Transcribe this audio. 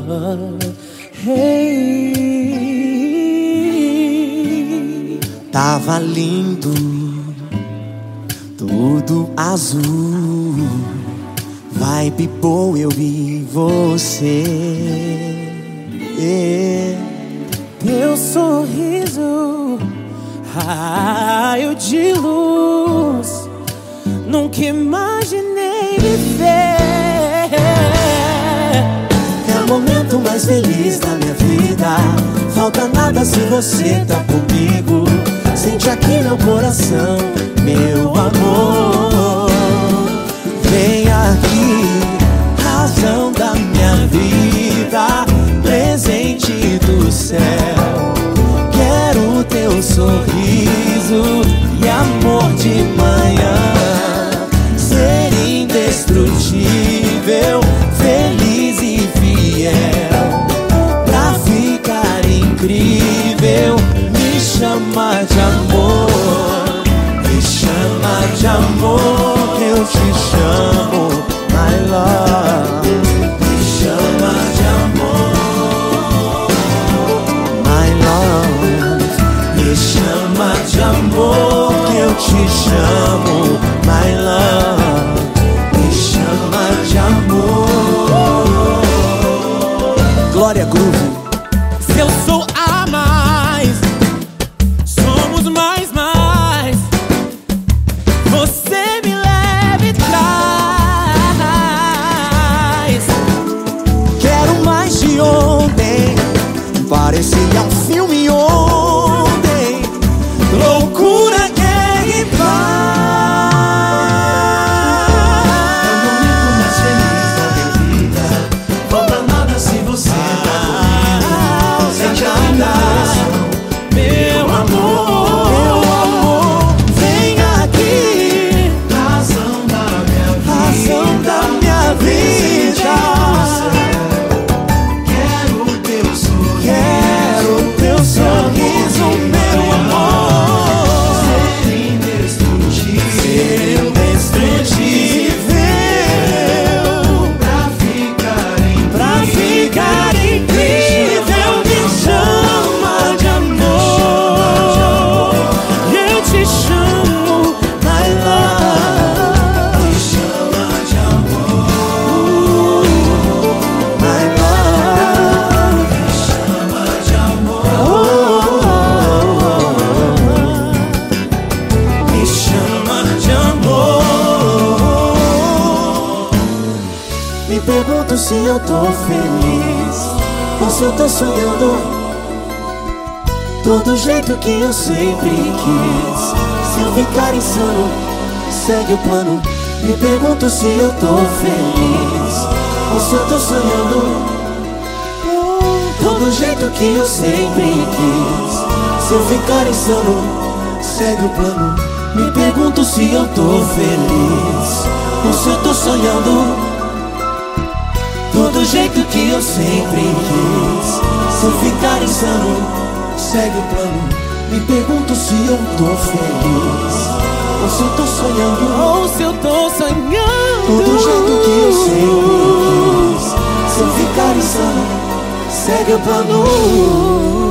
Hey. Tava lindo, tudo azul, vibe boa, eu vi você. Teu sorriso, raio de luz, nunca imaginei viver. É o momento mais feliz da minha vida. Falta nada se você tá comigo. Sente aqui meu coração, meu amor. Vem aqui, razão da minha vida, presente do céu. Quero teu sorriso e amor de manhã. Ser indestrutível, feliz e fiel. Pra ficar incrível, me chama de amor. Me chama de amor, eu te chamo, my love. Me chama de amor, my love. Me chama de amor, eu te chamo, my love. Me chama de amor. Glória Groove. Se eu sou a mais, somos mais. Você me leva e traz. Quero mais de ontem, parecia um filme ontem. Loucura, guerra e paz. É o momento mais feliz da minha vida. Falta nada se você tá comigo. Sente ainda, meu amor, meu amor. Vem aqui, razão da minha vida. Quero teu sorriso, meu amor. Ser indestrutível, pra ficar incrível. Me chama de amor, Eu te chamo, my love. Me chama de amor, my love. Me chama de amor, me chama de amor. Me pergunto se eu tô feliz ou se eu tô sonhando. Todo jeito que eu sempre quis. Se eu ficar insano, segue o plano. Me pergunto se eu tô feliz ou se eu tô sonhando. Todo jeito que eu sempre quis. Se eu ficar insano, segue o plano. Me pergunto se eu tô feliz ou se eu tô sonhando. Todo jeito que eu sempre quis. Se eu ficar insano, segue o plano. Me pergunto se eu tô feliz ou se eu tô sonhando. ou se eu tô sonhando. Todo jeito que eu sempre quis. Se eu ficar insano, segue o plano.